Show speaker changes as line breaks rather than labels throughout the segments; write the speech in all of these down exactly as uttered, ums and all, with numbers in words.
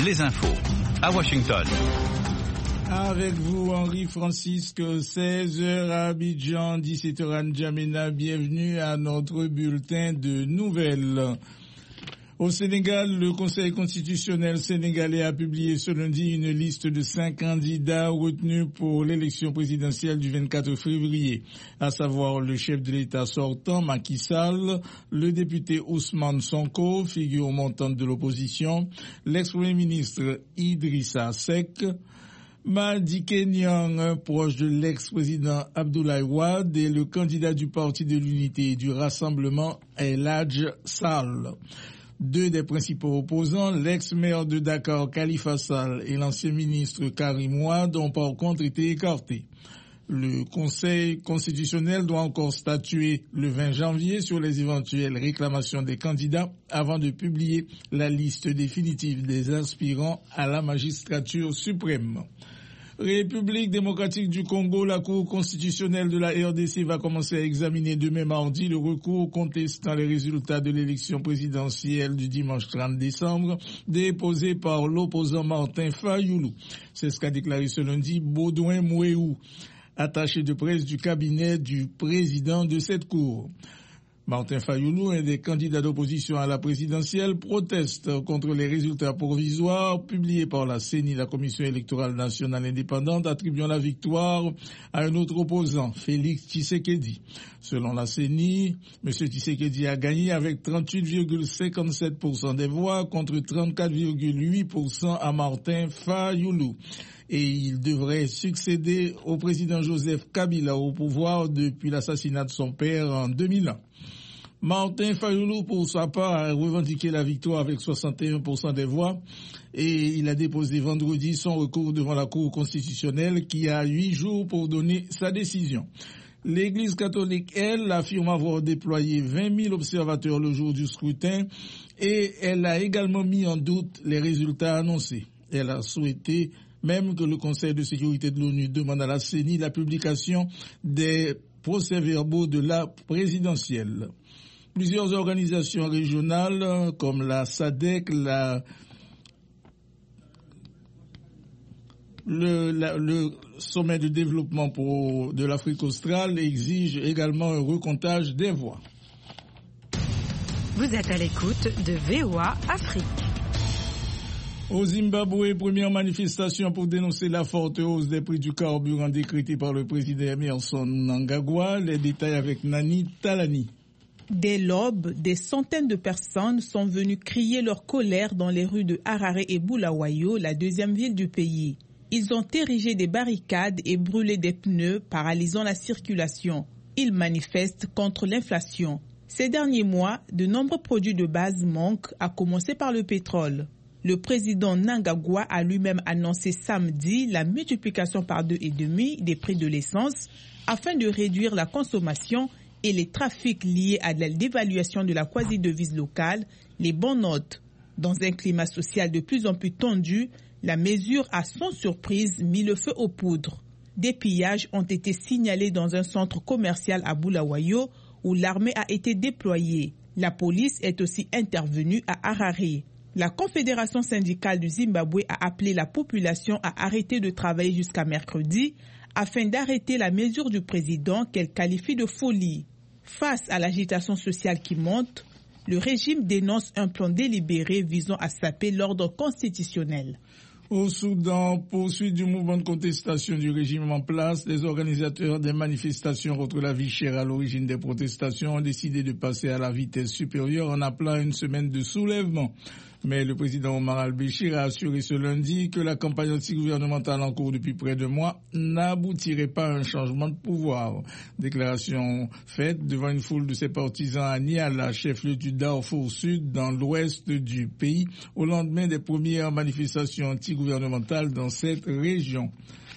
les infos à Washington.
Avec vous, Henri-Francisque, seize heures à Abidjan, dix-sept heures à N'Djamena. Bienvenue à notre bulletin de nouvelles. Au Sénégal, le Conseil constitutionnel sénégalais a publié ce lundi une liste de cinq candidats retenus pour l'élection présidentielle du vingt-quatre février, à savoir le chef de l'État sortant, Macky Sall, le député Ousmane Sonko, figure montante de l'opposition, l'ex-premier ministre Idrissa Seck, Madické Niang, proche de l'ex-président Abdoulaye Wade, et le candidat du Parti de l'Unité et du Rassemblement, El Hadj Sall. Deux des principaux opposants, l'ex-maire de Dakar, Khalifa Sall, et l'ancien ministre Karim Wade, ont par contre été écartés. Le Conseil constitutionnel doit encore statuer le vingt janvier sur les éventuelles réclamations des candidats avant de publier la liste définitive des aspirants à la magistrature suprême. République démocratique du Congo, la Cour constitutionnelle de la R D C va commencer à examiner demain mardi le recours contestant les résultats de l'élection présidentielle du dimanche trente décembre déposé par l'opposant Martin Fayoulou. C'est ce qu'a déclaré ce lundi Baudouin Mouéou, attaché de presse du cabinet du président de cette Cour. Martin Fayoulou, un des candidats d'opposition à la présidentielle, proteste contre les résultats provisoires publiés par la C E N I, la Commission électorale nationale indépendante, attribuant la victoire à un autre opposant, Félix Tshisekedi. Selon la C E N I, M. Tshisekedi a gagné avec trente-huit virgule cinquante-sept pour cent des voix contre trente-quatre virgule huit pour cent à Martin Fayoulou. Et il devrait succéder au président Joseph Kabila au pouvoir depuis l'assassinat de son père en deux mille un. Martin Fayoulou, pour sa part, a revendiqué la victoire avec soixante et un pour cent des voix et il a déposé vendredi son recours devant la Cour constitutionnelle qui a huit jours pour donner sa décision. L'Église catholique, elle, affirme avoir déployé vingt mille observateurs le jour du scrutin et elle a également mis en doute les résultats annoncés. Elle a souhaité même que le Conseil de sécurité de l'ONU demande à la C E N I la publication des procès-verbaux de la présidentielle. Plusieurs organisations régionales comme la S A D C, la, le, la, le sommet de développement pour, de l'Afrique australe exigent également un recomptage des voix.
Vous êtes à l'écoute de V O A Afrique.
Au Zimbabwe, première manifestation pour dénoncer la forte hausse des prix du carburant décrétée par le président Emmerson Mnangagwa. Les détails avec Nani Talani.
Dès l'aube, des centaines de personnes sont venues crier leur colère dans les rues de Harare et Bulawayo, la deuxième ville du pays. Ils ont érigé des barricades et brûlé des pneus, paralysant la circulation. Ils manifestent contre l'inflation. Ces derniers mois, de nombreux produits de base manquent, à commencer par le pétrole. Le président Mnangagwa a lui-même annoncé samedi la multiplication par deux et demi des prix de l'essence afin de réduire la consommation et les trafics liés à la dévaluation de la quasi-devise locale, les bons notes. Dans un climat social de plus en plus tendu, la mesure a sans surprise mis le feu aux poudres. Des pillages ont été signalés dans un centre commercial à Bulawayo où l'armée a été déployée. La police est aussi intervenue à Harare. La Confédération syndicale du Zimbabwe a appelé la population à arrêter de travailler jusqu'à mercredi afin d'arrêter la mesure du président qu'elle qualifie de folie. Face à l'agitation sociale qui monte, le régime dénonce un plan délibéré visant à saper l'ordre constitutionnel.
Au Soudan, poursuite du mouvement de contestation du régime en place, les organisateurs des manifestations contre la vie chère à l'origine des protestations ont décidé de passer à la vitesse supérieure en appelant une semaine de soulèvement. Mais le président Omar al-Béchir a assuré ce lundi que la campagne anti-gouvernementale en cours depuis près de mois n'aboutirait pas à un changement de pouvoir. Déclaration faite devant une foule de ses partisans à Niala, chef-lieu du Darfour Sud, dans l'ouest du pays, au lendemain des premières manifestations anti-gouvernementales dans cette région.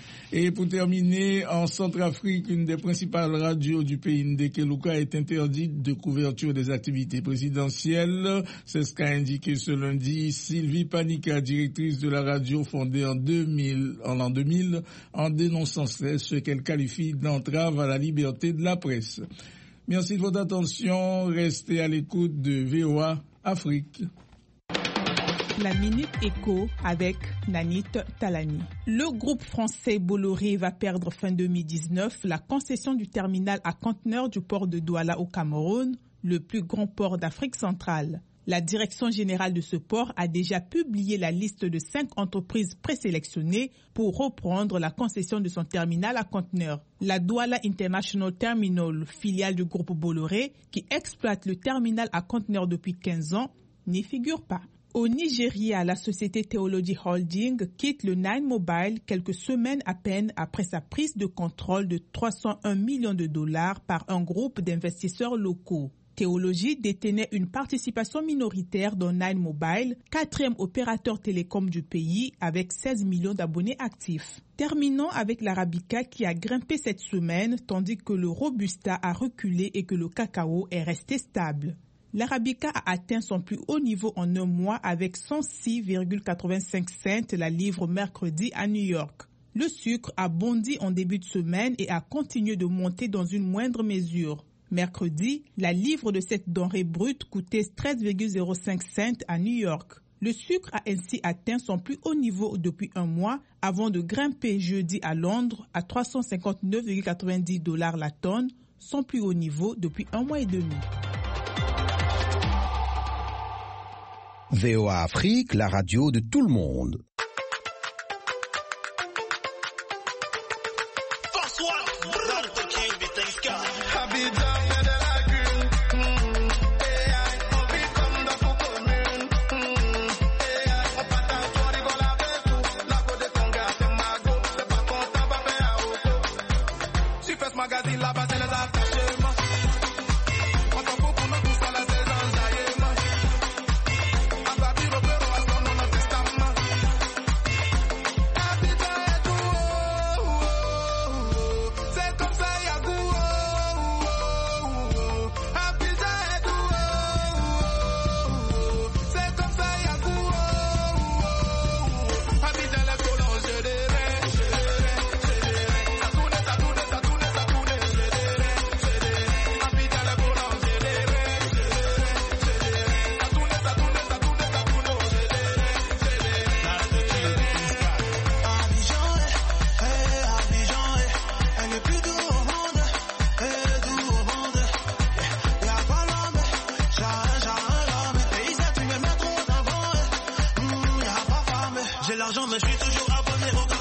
Et pour terminer, en Centrafrique, une des principales radios du pays, Ndekeluka, est interdite de couverture des activités présidentielles. C'est ce qu'a indiqué ce lundi Sylvie Panika, directrice de la radio fondée en deux mille, en l'an deux mille, en dénonçant ce qu'elle qualifie d'entrave à la liberté de la presse. Merci de votre attention. Restez à l'écoute de V O A Afrique.
La Minute Éco avec Nanit Talani. Le groupe français Bolloré va perdre fin deux mille dix-neuf la concession du terminal à conteneurs du port de Douala au Cameroun, le plus grand port d'Afrique centrale. La direction générale de ce port a déjà publié la liste de cinq entreprises présélectionnées pour reprendre la concession de son terminal à conteneurs. La Douala International Terminal, filiale du groupe Bolloré, qui exploite le terminal à conteneurs depuis quinze ans, n'y figure pas. Au Nigeria, la société Theology Holding quitte le Nine Mobile quelques semaines à peine après sa prise de contrôle de trois cent un millions de dollars par un groupe d'investisseurs locaux. Theology détenait une participation minoritaire dans Nine Mobile, quatrième opérateur télécom du pays avec seize millions d'abonnés actifs. Terminons avec l'Arabica qui a grimpé cette semaine tandis que le Robusta a reculé et que le cacao est resté stable. L'Arabica a atteint son plus haut niveau en un mois avec cent six virgule quatre-vingt-cinq cents la livre mercredi à New York. Le sucre a bondi en début de semaine et a continué de monter dans une moindre mesure. Mercredi, la livre de cette denrée brute coûtait treize virgule zéro cinq cents à New York. Le sucre a ainsi atteint son plus haut niveau depuis un mois avant de grimper jeudi à Londres à trois cent cinquante-neuf virgule quatre-vingt-dix dollars la tonne, son plus haut niveau depuis un mois et demi.
V O A Afrique, la radio de tout le monde.
J'ai l'argent mais je suis toujours abonné au